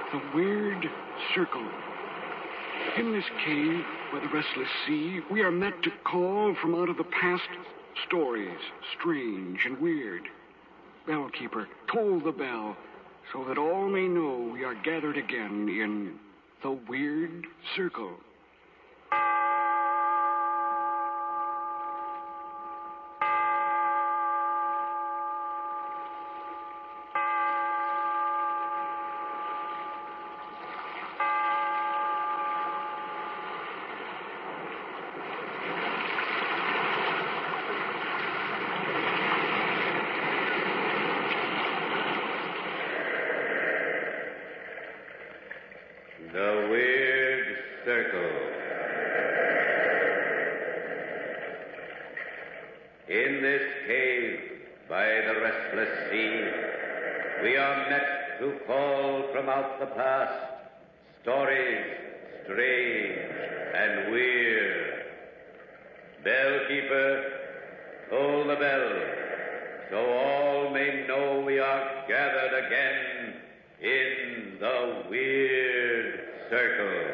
The Weird Circle. In this cave by the restless sea, we are met to call from out of the past stories, strange and weird. Bellkeeper, toll the bell, so that all may know we are gathered again in the Weird Circle. The Weird Circle. In this cave by the restless sea, we are met to call from out the past stories strange and weird. Bellkeeper, toll the bell, so all may know we are gathered again in the Weird Circle.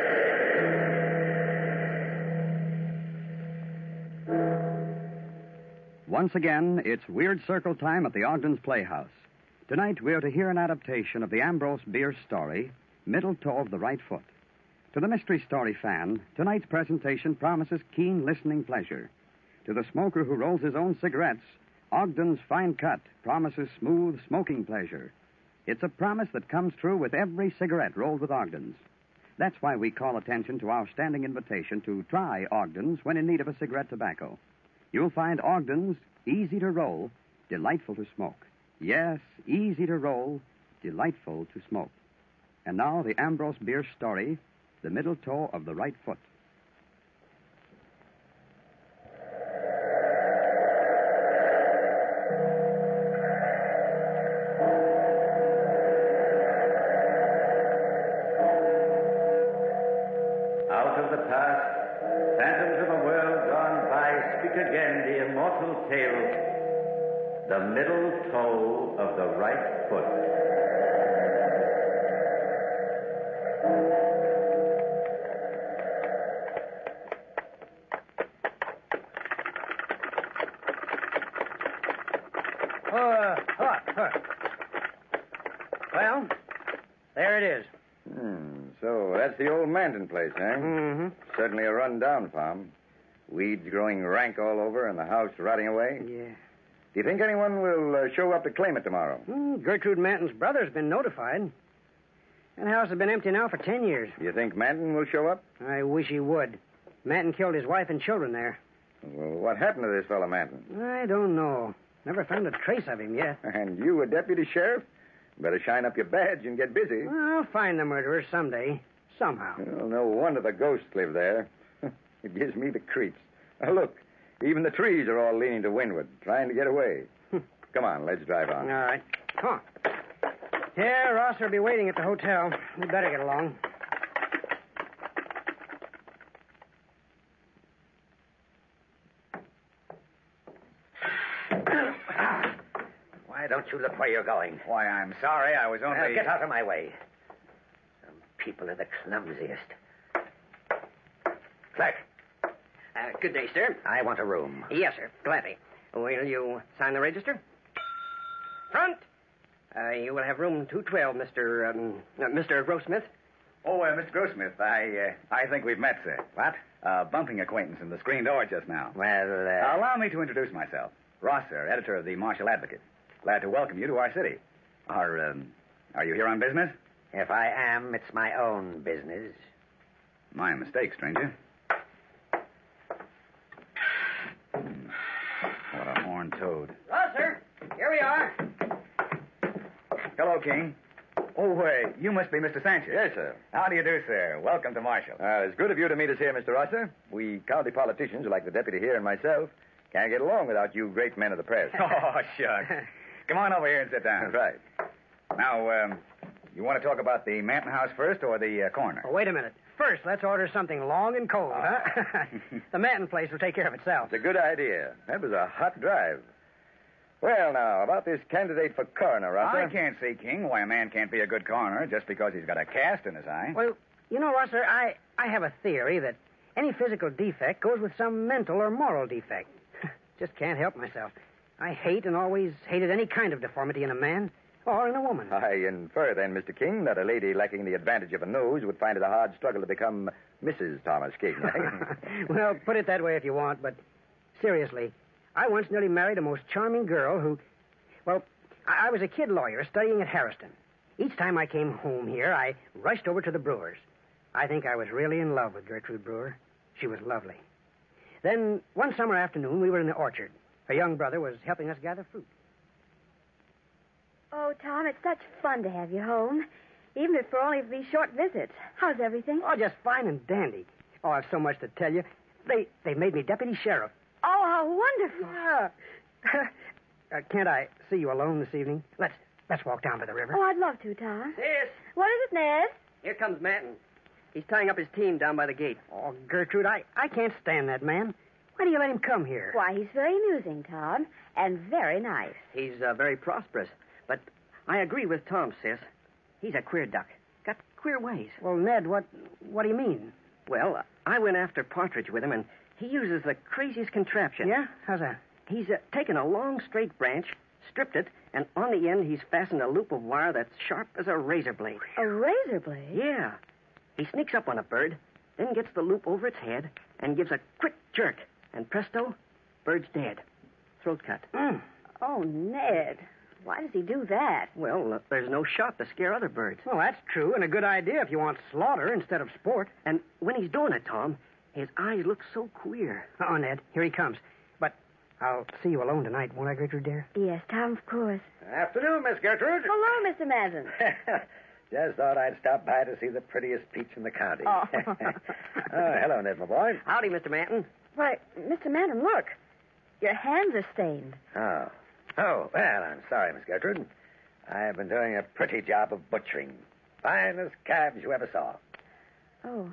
Once again, it's Weird Circle time at the Ogden's Playhouse. Tonight, we're to hear an adaptation of the Ambrose Bierce story, Middle Toe of the Right Foot. To the mystery story fan, tonight's presentation promises keen listening pleasure. To the smoker who rolls his own cigarettes, Ogden's Fine Cut promises smooth smoking pleasure. It's a promise that comes true with every cigarette rolled with Ogden's. That's why we call attention to our standing invitation to try Ogden's when in need of a cigarette tobacco. You'll find Ogden's easy to roll, delightful to smoke. Yes, easy to roll, delightful to smoke. And now the Ambrose Bierce story, The Middle Toe of the Right Foot. Out of the past, phantoms of a world gone by, speak again the immortal tale, The Middle Toe of the Right Foot. Well, there it is. So that's the old Manton place, eh? Mm-hmm. Certainly a run-down farm. Weeds growing rank all over and the house rotting away. Yeah. Do you think anyone will show up to claim it tomorrow? Gertrude Manton's brother's been notified. That house has been empty now for 10 years. You think Manton will show up? I wish he would. Manton killed his wife and children there. Well, what happened to this fellow Manton? I don't know. Never found a trace of him yet. And you a deputy sheriff? Better shine up your badge and get busy. I'll find the murderer someday. Somehow. Well, no wonder the ghosts live there. It gives me the creeps. Now, look, even the trees are all leaning to windward, trying to get away. Come on, let's drive on. All right. Come on. Yeah, Ross will be waiting at the hotel. We better get along. Why don't you look where you're going? Why, I'm sorry. I was only... Get out of my way. Some people are the clumsiest. Clerk, Good day, sir. I want a room. Yes, sir. Gladly. Will you sign the register? Front! You will have room 212, Mr. Grossmith. Oh, Mr. Grossmith, I think we've met, sir. What? Bumping acquaintance in the screen door just now. Well, Allow me to introduce myself. Ross, sir, editor of the Marshall Advocate. Glad to welcome you to our city. Are you here on business? if I am, it's my own business. My mistake, stranger. What a horned toad. Well, sir, here we are. Hello, King. Oh, you must be Mr. Sanchez. Yes, sir. How do you do, sir? Welcome to Marshall. It's good of you to meet us here, Mr. Rosser. We county politicians, like the deputy here and myself, can't get along without you great men of the press. Oh, shucks. Come on over here and sit down. That's right. Now, you want to talk about the Manton house first or the coroner? Oh, wait a minute. First, let's order something long and cold, huh? The Manton place will take care of itself. It's a good idea. That was a hot drive. Well, now, about this candidate for coroner, Rosser. I can't see, King, why a man can't be a good coroner just because he's got a cast in his eye. Well, you know, Rosser, I have a theory that any physical defect goes with some mental or moral defect. Just can't help myself. I hate and always hated any kind of deformity in a man or in a woman. I infer, then, Mr. King, that a lady lacking the advantage of a nose would find it a hard struggle to become Mrs. Thomas King. Well, put it that way if you want, but seriously, I once nearly married a most charming girl who... Well, I was a kid lawyer studying at Harrison. Each time I came home here, I rushed over to the Brewers. I think I was really in love with Gertrude Brewer. She was lovely. Then, one summer afternoon, we were in the orchard. Her young brother was helping us gather fruit. Oh, Tom, it's such fun to have you home, even if for only these short visits. How's everything? Oh, just fine and dandy. Oh, I've so much to tell you. They made me deputy sheriff. Oh, how wonderful. Yeah. Can't I see you alone this evening? Let's walk down to the river. Oh, I'd love to, Tom. Yes. What is it, Ned? Here comes Manton. He's tying up his team down by the gate. Oh, Gertrude, I can't stand that man. Why do you let him come here? Why, he's very amusing, Tom, and very nice. He's very prosperous. But I agree with Tom, sis. He's a queer duck. Got queer ways. Well, Ned, what do you mean? Well, I went after Partridge with him, and he uses the craziest contraption. Yeah? How's that? He's taken a long, straight branch, stripped it, and on the end he's fastened a loop of wire that's sharp as a razor blade. A razor blade? Yeah. He sneaks up on a bird, then gets the loop over its head, and gives a quick jerk. And presto, bird's dead. Throat cut. Oh, Ned. Why does he do that? Well, there's no shot to scare other birds. Well, that's true, and a good idea if you want slaughter instead of sport. And when he's doing it, Tom, his eyes look so queer. Oh, Ned, here he comes. But I'll see you alone tonight, won't I, Gertrude, dear? Yes, Tom, of course. Afternoon, Miss Gertrude. Hello, Mr. Manton. Just thought I'd stop by to see the prettiest peach in the county. Oh. Hello, Ned, my boy. Howdy, Mr. Manton. Why, Mr. Manton, look. Your hands are stained. Oh. Oh, well, I'm sorry, Miss Gertrude. I've been doing a pretty job of butchering. Finest calves you ever saw. Oh.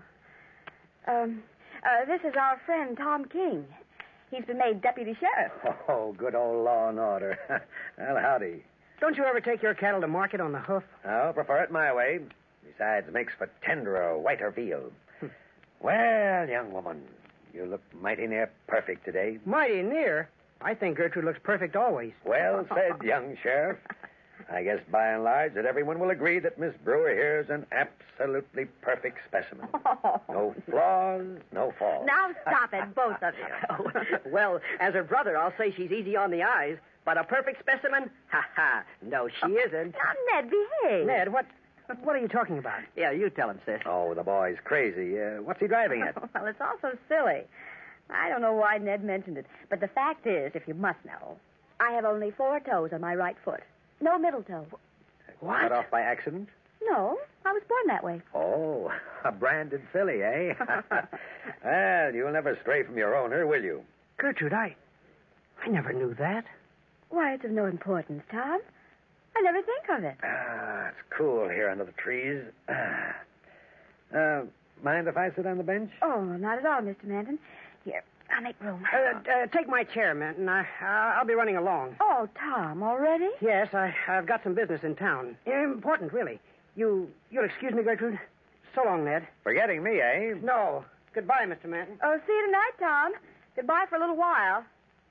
This is our friend, Tom King. He's been made deputy sheriff. Oh, good old law and order. Well, howdy. Don't you ever take your cattle to market on the hoof? Oh, prefer it my way. Besides, makes for tenderer, whiter veal. Well, young woman, you look mighty near perfect today. Mighty near? I think Gertrude looks perfect always. Well said, young sheriff. I guess by and large that everyone will agree that Miss Brewer here is an absolutely perfect specimen. No flaws, no faults. Now stop it, both of you. Well, as her brother, I'll say she's easy on the eyes. But a perfect specimen? Ha. No, she isn't. Now, Ned, behave. Ned, what are you talking about? Yeah, you tell him, sis. Oh, the boy's crazy. What's he driving at? Well, it's all so silly. I don't know why Ned mentioned it, but the fact is, if you must know, I have only 4 toes on my right foot. No middle toe. What? Cut off by accident? No, I was born that way. Oh, a branded filly, eh? Well, you'll never stray from your owner, will you? Gertrude, I never knew that. Why, it's of no importance, Tom. I never think of it. It's cool here under the trees. Mind if I sit on the bench? Oh, not at all, Mr. Manton. Here, I'll make room. Take my chair, Manton. I'll be running along. Oh, Tom, already? Yes, I've got some business in town. Important, really. You'll excuse me, Gertrude? So long, Ned. Forgetting me, eh? No. Goodbye, Mr. Manton. Oh, see you tonight, Tom. Goodbye for a little while.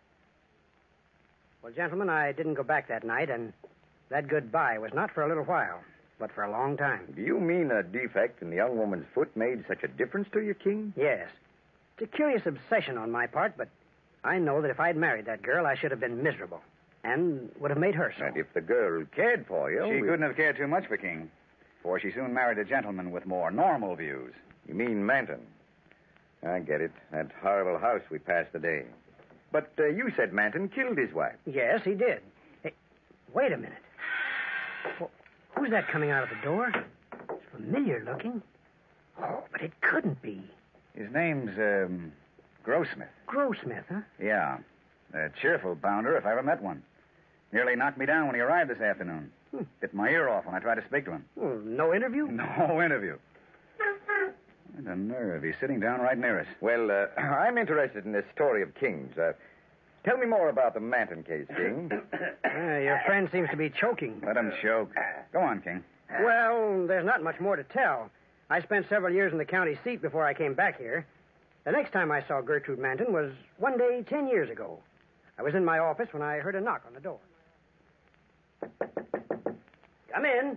Well, gentlemen, I didn't go back that night, and that goodbye was not for a little while, but for a long time. Do you mean a defect in the young woman's foot made such a difference to you, King? Yes. It's a curious obsession on my part, but I know that if I'd married that girl, I should have been miserable, and would have made her so. And if the girl cared for you... She couldn't have cared too much for King, for she soon married a gentleman with more normal views. You mean Manton? I get it. That horrible house we passed today. But you said Manton killed his wife. Yes, he did. Hey, wait a minute. Who's that coming out of the door? It's familiar looking. Oh, but it couldn't be. His name's, Grossmith. Grossmith, huh? Yeah. A cheerful bounder if I ever met one. Nearly knocked me down when he arrived this afternoon. Bit my ear off when I tried to speak to him. Well, no interview? No interview. What a nerve. He's sitting down right near us. Well, I'm interested in this story of King's. Tell me more about the Manton case, King. Your friend seems to be choking. Let him choke. Go on, King. Well, there's not much more to tell. I spent several years in the county seat before I came back here. The next time I saw Gertrude Manton was one day 10 years ago. I was in my office when I heard a knock on the door. Come in.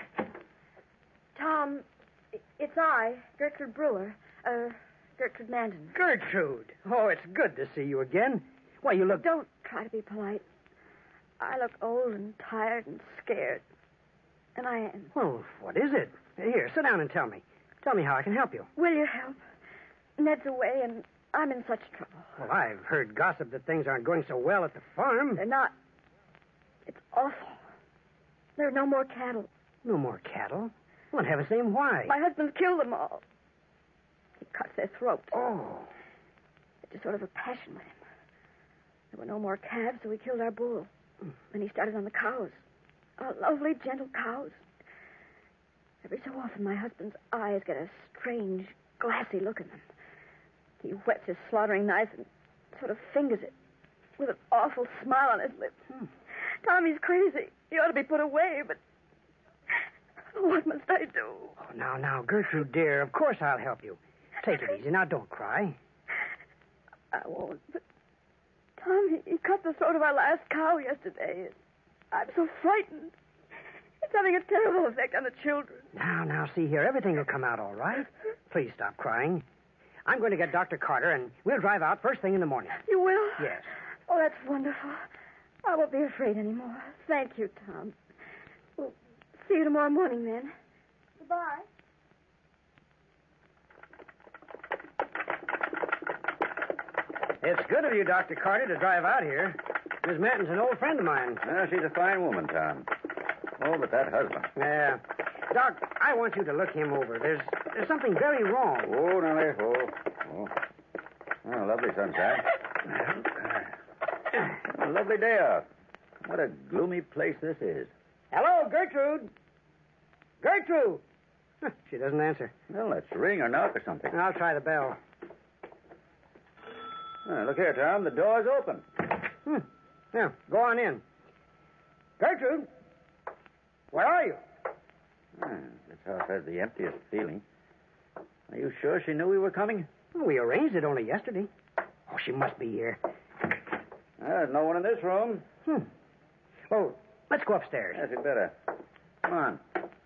Tom, it's I, Gertrude Brewer. Gertrude Manton. Gertrude. Oh, it's good to see you again. Why, you look... Don't try to be polite. I look old and tired and scared. And I am. Well, what is it? Here, sit down and tell me. Tell me how I can help you. Will you help? Ned's away, and I'm in such trouble. Well, I've heard gossip that things aren't going so well at the farm. They're not. It's awful. There are no more cattle. No more cattle? Well, in heaven's name, why? My husband's killed them all. He cuts their throats. Oh. It's just sort of a passion with him. There were no more calves, so he killed our bull. Then he started on the cows. Our lovely, gentle cows. Every so often, my husband's eyes get a strange, glassy look in them. He whets his slaughtering knife and sort of fingers it with an awful smile on his lips. Tommy's crazy. He ought to be put away, but what must I do? Oh, now, Gertrude, dear, of course I'll help you. Take it easy. Now, don't cry. I won't, but Tom, he cut the throat of our last cow yesterday. I'm so frightened. It's having a terrible effect on the children. Now, see here. Everything will come out all right. Please stop crying. I'm going to get Dr. Carter, and we'll drive out first thing in the morning. You will? Yes. Oh, that's wonderful. I won't be afraid anymore. Thank you, Tom. We'll see you tomorrow morning, then. Goodbye. It's good of you, Dr. Carter, to drive out here. Miss Manton's an old friend of mine. Well, she's a fine woman, Tom. Oh, but that husband. Yeah. Doc, I want you to look him over. There's something very wrong. Oh, now there. Oh. Oh, lovely sunshine. A lovely day out. What a gloomy place this is. Hello, Gertrude. Gertrude! She doesn't answer. Well, let's ring or knock or something. I'll try the bell. Look here, Tom. The door's open. Now, go on in. Gertrude, where are you? This house has the emptiest feeling. Are you sure she knew we were coming? Well, we arranged it only yesterday. Oh, she must be here. There's no one in this room. Oh, let's go upstairs. Yes, you'd better. Come on.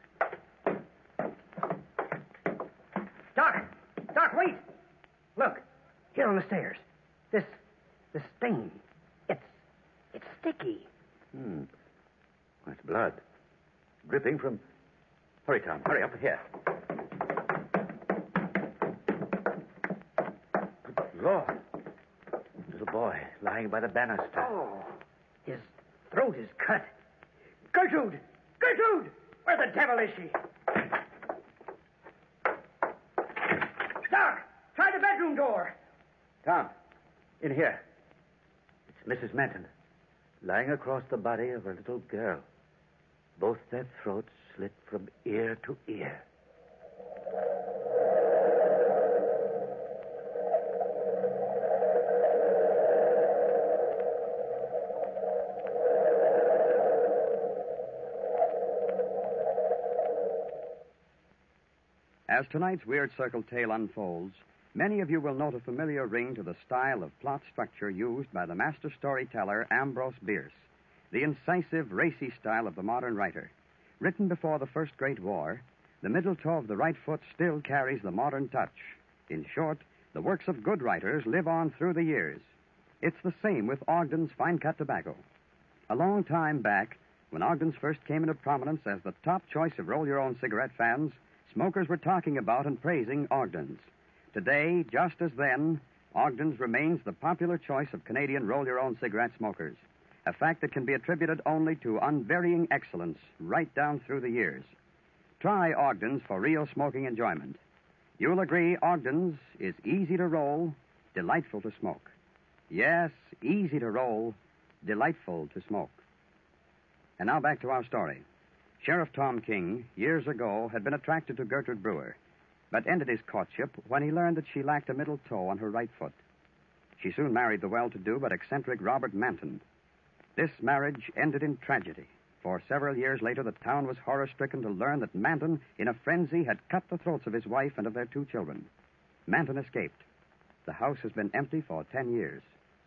Doc, wait. Look, here on the stairs. This stain. It's sticky. That's blood. Dripping from... Hurry, Tom. Hurry up here. Good Lord. Little boy lying by the banister. Oh, his throat is cut. Gertrude! Gertrude! Where the devil is she? Doc, try the bedroom door. Tom, in here. It's Mrs. Manton, lying across the body of her little girl. Both their throats slit from ear to ear. As tonight's Weird Circle tale unfolds, many of you will note a familiar ring to the style of plot structure used by the master storyteller Ambrose Bierce, the incisive, racy style of the modern writer. Written before the First Great War, the middle toe of the right foot still carries the modern touch. In short, the works of good writers live on through the years. It's the same with Ogden's Fine Cut Tobacco. A long time back, when Ogden's first came into prominence as the top choice of roll-your-own cigarette fans, smokers were talking about and praising Ogden's. Today, just as then, Ogden's remains the popular choice of Canadian roll-your-own cigarette smokers, a fact that can be attributed only to unvarying excellence right down through the years. Try Ogden's for real smoking enjoyment. You'll agree Ogden's is easy to roll, delightful to smoke. Yes, easy to roll, delightful to smoke. And now back to our story. Sheriff Tom King, years ago, had been attracted to Gertrude Brewer, but ended his courtship when he learned that she lacked a middle toe on her right foot. She soon married the well-to-do but eccentric Robert Manton. This marriage ended in tragedy. For several years later, the town was horror-stricken to learn that Manton, in a frenzy, had cut the throats of his wife and of their 2 children. Manton escaped. The house has been empty for 10 years.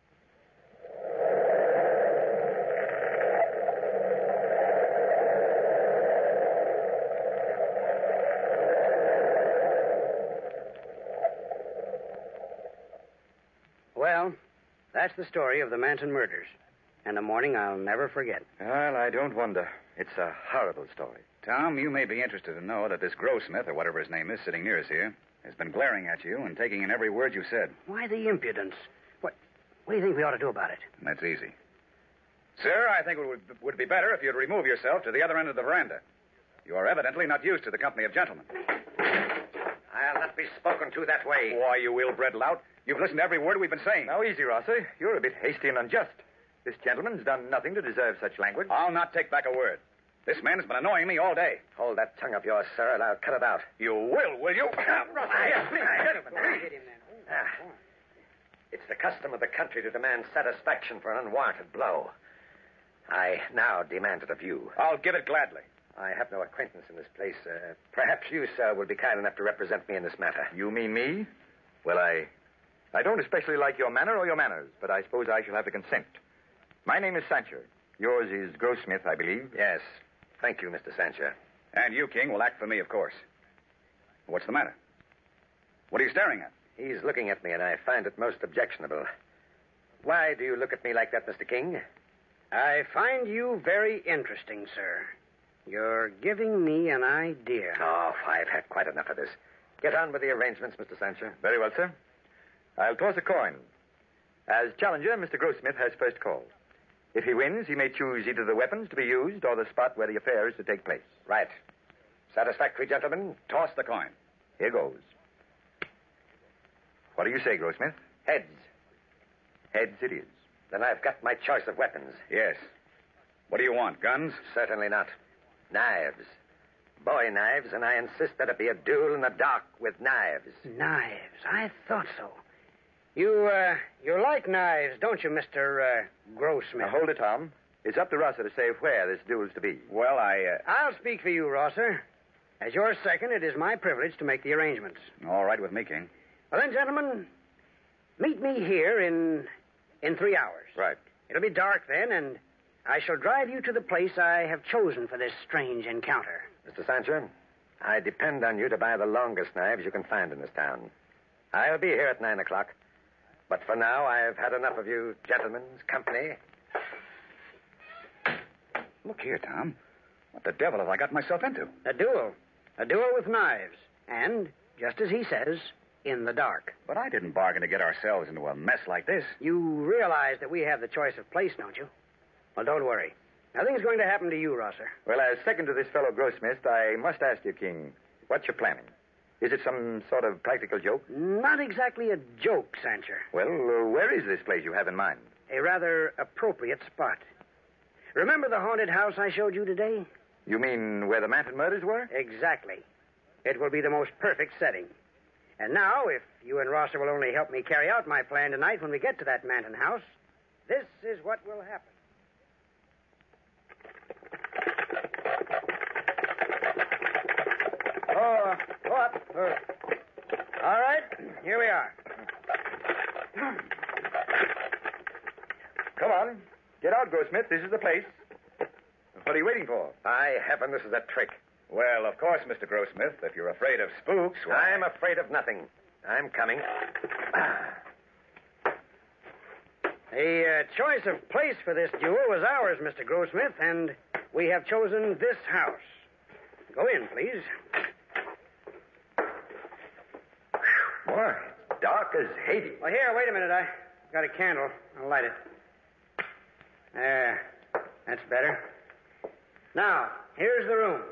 Well, that's the story of the Manton murders. And a morning I'll never forget. Well, I don't wonder. It's a horrible story. Tom, you may be interested to know that this Grossmith, or whatever his name is, sitting near us here, has been glaring at you and taking in every word you said. Why the impudence? What do you think we ought to do about it? That's easy. Sir, I think it would be better if you'd remove yourself to the other end of the veranda. You are evidently not used to the company of gentlemen. I'll not be spoken to that way. Why, you ill-bred lout. You've listened to every word we've been saying. Now, easy, Rosser. You're a bit hasty and unjust. This gentleman's done nothing to deserve such language. I'll not take back a word. This man has been annoying me all day. Hold that tongue of yours, sir, and I'll cut it out. You will you? It's the custom of the country to demand satisfaction for an unwarranted blow. I now demand it of you. I'll give it gladly. I have no acquaintance in this place. Perhaps you, sir, will be kind enough to represent me in this matter. You mean me? Well, I don't especially like your manner or your manners, but I suppose I shall have to consent. My name is Sancher. Yours is Grossmith, I believe. Yes. Thank you, Mr. Sancher. And you, King, will act for me, of course. What's the matter? What are you staring at? He's looking at me, and I find it most objectionable. Why do you look at me like that, Mr. King? I find you very interesting, sir. You're giving me an idea. Oh, I've had quite enough of this. Get on with the arrangements, Mr. Sancher. Very well, sir. I'll toss a coin. As challenger, Mr. Grossmith has first call. If he wins, he may choose either the weapons to be used or the spot where the affair is to take place. Right. Satisfactory, gentlemen? Toss the coin. Here goes. What do you say, Grossmith? Heads. Heads it is. Then I've got my choice of weapons. Yes. What do you want, guns? Certainly not. Knives. Bowie knives, and I insist that it be a duel in the dark with knives. Knives? I thought so. You like knives, don't you, Mr. Grossmith? Now, hold it, Tom. It's up to Rosser to say where this duel's to be. Well, I'll speak for you, Rosser. As your second, it is my privilege to make the arrangements. All right with me, King. Well, then, gentlemen, meet me here in 3 hours. Right. It'll be dark then, and I shall drive you to the place I have chosen for this strange encounter. Mr. Sancher, I depend on you to buy the longest knives you can find in this town. I'll be here at 9 o'clock. But for now, I've had enough of you gentlemen's company. Look here, Tom. What the devil have I got myself into? A duel. A duel with knives. And, just as he says, in the dark. But I didn't bargain to get ourselves into a mess like this. You realize that we have the choice of place, don't you? Well, don't worry. Nothing's going to happen to you, Rosser. Well, as second to this fellow Grossmith, I must ask you, King, what you're planning. Is it some sort of practical joke? Not exactly a joke, Sancher. Well, where is this place you have in mind? A rather appropriate spot. Remember the haunted house I showed you today? You mean where the Manton murders were? Exactly. It will be the most perfect setting. And now, if you and Rosser will only help me carry out my plan tonight when we get to that Manton house, this is what will happen. Go up. All right, here we are. Come on. Get out, Grossmith. This is the place. What are you waiting for? By heaven, this is a trick. Well, of course, Mr. Grossmith, if you're afraid of spooks, why... I'm afraid of nothing. I'm coming. The choice of place for this duel was ours, Mr. Grossmith, and we have chosen this house. Go in, please. Boy, dark as Hades. Well, here, wait a minute. I got a candle. I'll light it. There. That's better. Now, here's the room.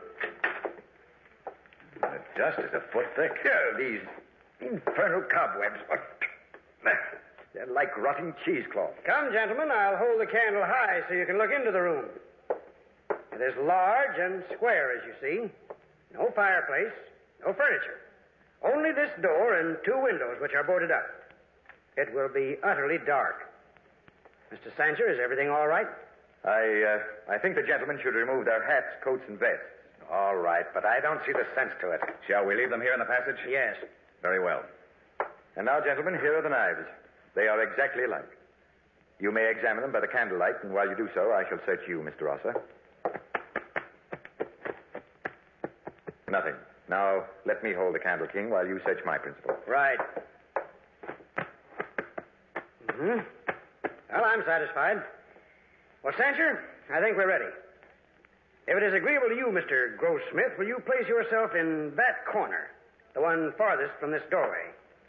The dust is a foot thick. These infernal cobwebs. They're like rotting cheesecloth. Come, gentlemen, I'll hold the candle high so you can look into the room. It is large and square, as you see. No fireplace, no furniture. Only this door and 2 windows, which are boarded up. It will be utterly dark. Mr. Sancher, is everything all right? I think the gentlemen should remove their hats, coats, and vests. All right, but I don't see the sense to it. Shall we leave them here in the passage? Yes. Very well. And now, gentlemen, here are the knives. They are exactly alike. You may examine them by the candlelight, and while you do so, I shall search you, Mr. Rosser. Nothing. Now, let me hold the candle, King, while you search my principal. Right. Mm-hmm. Well, I'm satisfied. Well, Sancher, I think we're ready. If it is agreeable to you, Mr. Grossmith, will you place yourself in that corner, the one farthest from this doorway?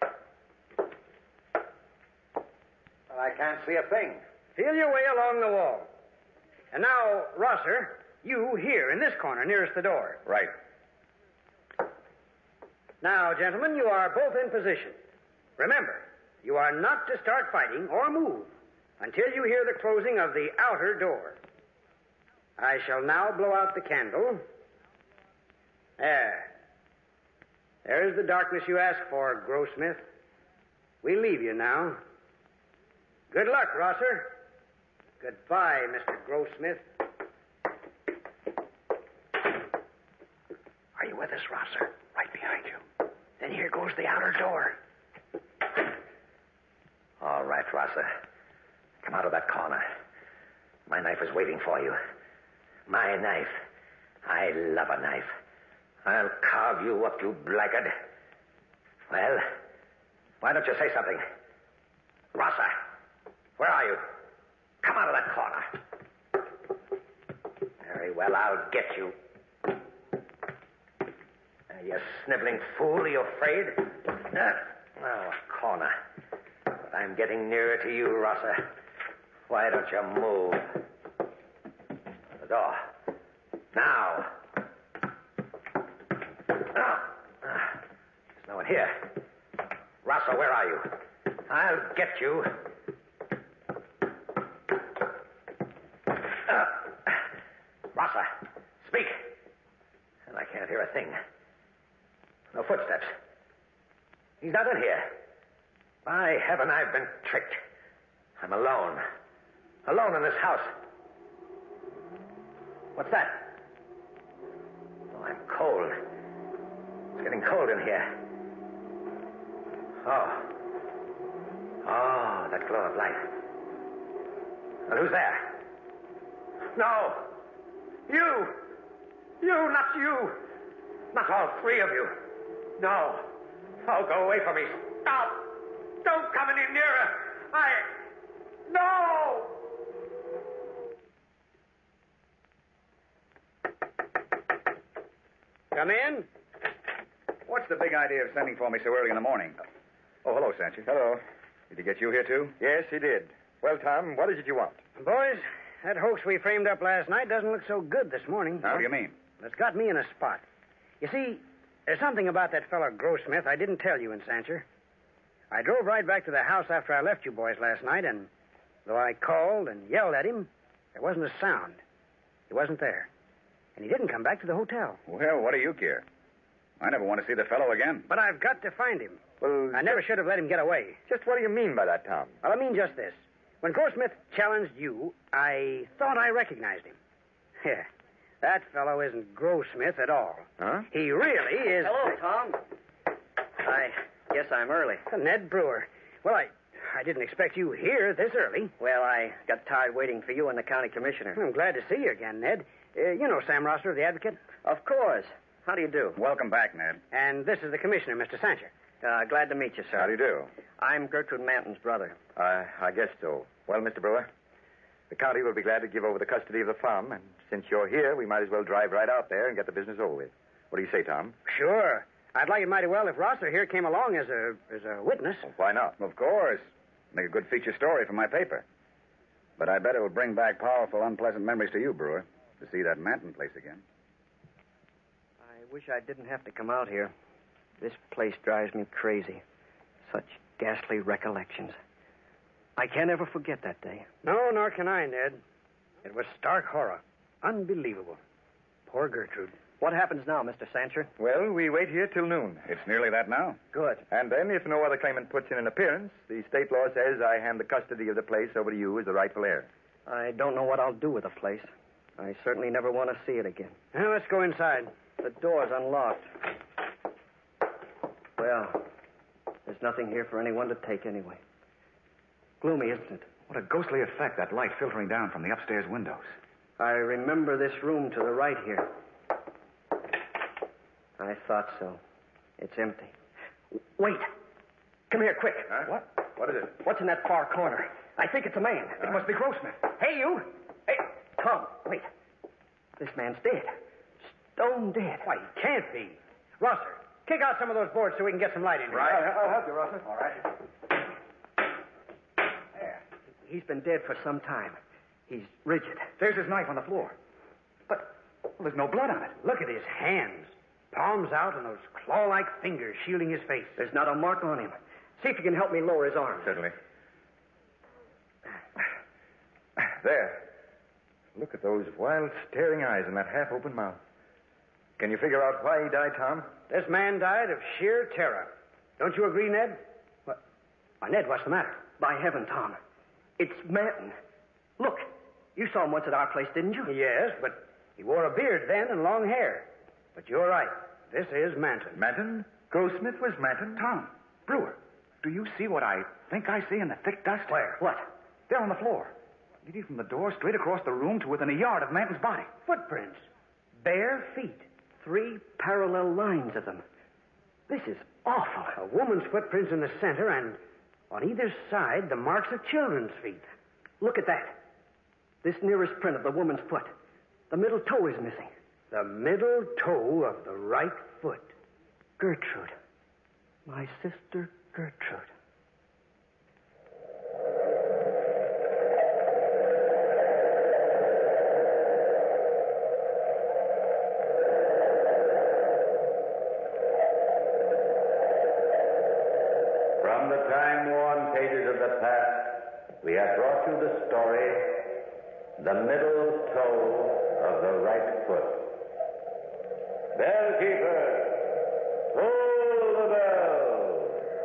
Well, I can't see a thing. Feel your way along the wall. And now, Rosser, you here in this corner nearest the door. Right. Now, gentlemen, you are both in position. Remember, you are not to start fighting or move until you hear the closing of the outer door. I shall now blow out the candle. There. There's the darkness you asked for, Grossmith. We leave you now. Good luck, Rosser. Goodbye, Mr. Grossmith. Are you with us, Rosser? Right behind you. Then here goes the outer door. All right, Rosser. Come out of that corner. My knife is waiting for you. My knife. I love a knife. I'll carve you up, you blackguard. Well, why don't you say something? Rosser, where are you? Come out of that corner. Very well, I'll get you. You sniveling fool, are you afraid? Oh, a corner. But I'm getting nearer to you, Rosser. Why don't you move? The door. Now. There's no one here. Rosser, where are you? I'll get you. Rosser, speak. And I can't hear a thing. No footsteps. He's not in here. By heaven, I've been tricked. I'm alone. Alone in this house. What's that? Oh, I'm cold. It's getting cold in here. Oh. Oh, that glow of light. Well, who's there? No. You! You, not you! Not all three of you. No. Oh, go away from me. Stop! Don't come any nearer. No! Come in. What's the big idea of sending for me so early in the morning? Oh, hello, Sancher. Hello. Did he get you here, too? Yes, he did. Well, Tom, what is it you want? Boys, that hoax we framed up last night doesn't look so good this morning. What do you mean? It's got me in a spot. You see, there's something about that fellow Grossmith I didn't tell you in Sancher. I drove right back to the house after I left you boys last night, and though I called and yelled at him, there wasn't a sound. He wasn't there. And he didn't come back to the hotel. Well, what do you care? I never want to see the fellow again. But I've got to find him. Well, I never should have let him get away. just what do you mean by that, Tom? Well, I mean just this. When Grossmith challenged you, I thought I recognized him. Yeah, that fellow isn't Grossmith at all. Huh? He really is... Hello, Tom. I guess I'm early. Ned Brewer. Well, I didn't expect you here this early. Well, I got tired waiting for you and the county commissioner. I'm glad to see you again, Ned. You know Sam Rosser of the Advocate? Of course. How do you do? Welcome back, Ned. And this is the commissioner, Mr. Sancher. Glad to meet you, sir. How do you do? I'm Gertrude Manton's brother. I guess so. Well, Mr. Brewer, the county will be glad to give over the custody of the farm, and since you're here, we might as well drive right out there and get the business over with. What do you say, Tom? Sure. I'd like it mighty well if Rosser here came along as a witness. Well, why not? Of course. Make a good feature story for my paper. But I bet it will bring back powerful, unpleasant memories to you, Brewer, to see that Manton place again. I wish I didn't have to come out here. This place drives me crazy. Such ghastly recollections. I can't ever forget that day. No, nor can I, Ned. It was stark horror. Unbelievable. Poor Gertrude. What happens now, Mr. Sancher? Well, we wait here till noon. It's nearly that now. Good. And then, if no other claimant puts in an appearance, the state law says I hand the custody of the place over to you as the rightful heir. I don't know what I'll do with the place. I certainly never want to see it again. Well, let's go inside. The door's unlocked. Well, there's nothing here for anyone to take anyway. Gloomy, isn't it? What a ghostly effect, that light filtering down from the upstairs windows. I remember this room to the right here. I thought so. It's empty. Wait. Come here, quick. Huh? What is it? What's in that far corner? I think it's a man. It must be Grossmith. Hey, you! Hey, Tom, wait. This man's dead. Stone dead. Why, he can't be. Rosser, kick out some of those boards so we can get some light in here. Right. I'll help you, Rosser. All right. There. He's been dead for some time. He's rigid. There's his knife on the floor. But there's no blood on it. Look at his hands. Palms out and those claw-like fingers shielding his face. There's not a mark on him. See if you can help me lower his arm. Certainly. There. Look at those wild, staring eyes and that half-open mouth. Can you figure out why he died, Tom? This man died of sheer terror. Don't you agree, Ned? What? Why, Ned, what's the matter? By heaven, Tom. It's Manton. Look, you saw him once at our place, didn't you? Yes, but he wore a beard then and long hair. But you're right. This is Manton. Manton? Grossmith was Manton? Tom, Brewer, do you see what I think I see in the thick dust? Where? What? There on the floor. Leading from the door straight across the room to within a yard of Manton's body. Footprints. Bare feet. 3 parallel lines of them. This is awful. A woman's footprints in the center, and on either side, the marks of children's feet. Look at that. This nearest print of the woman's foot. The middle toe is missing. The middle toe of the right foot. Gertrude. My sister Gertrude. From the time-worn pages of the past, we have brought you the story, The Middle Toe of the Right Foot. Bellkeeper, pull the bell.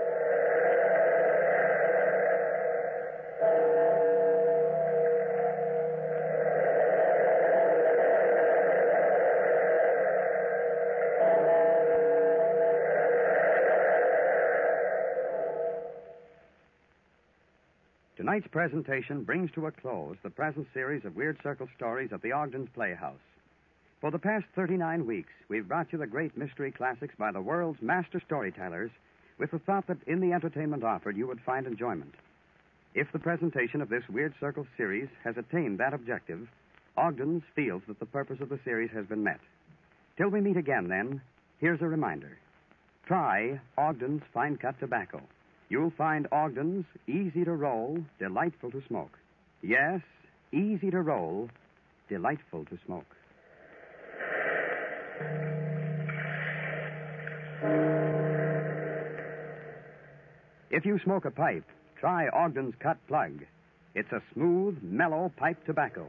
Tonight's presentation brings to a close the present series of Weird Circle stories at the Ogden's Playhouse. For the past 39 weeks, we've brought you the great mystery classics by the world's master storytellers with the thought that in the entertainment offered you would find enjoyment. If the presentation of this Weird Circle series has attained that objective, Ogden's feels that the purpose of the series has been met. Till we meet again, then, here's a reminder. Try Ogden's Fine Cut Tobacco. You'll find Ogden's easy to roll, delightful to smoke. Yes, easy to roll, delightful to smoke. If you smoke a pipe, try Ogden's Cut Plug. It's a smooth, mellow pipe tobacco.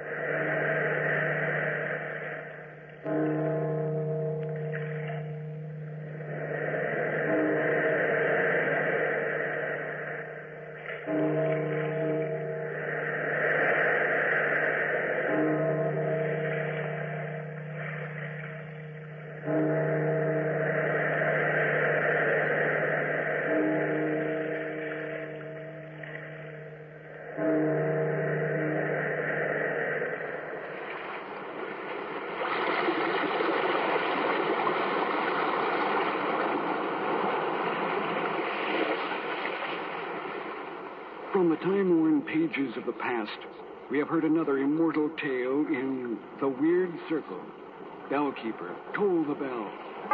From the time-worn pages of the past, we have heard another immortal tale in The Weird Circle. Bellkeeper, toll the bell.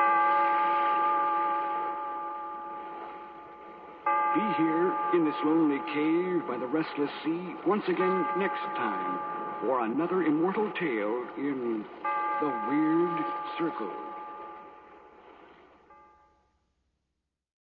Be here in this lonely cave by the restless sea once again next time for another immortal tale in The Weird Circle.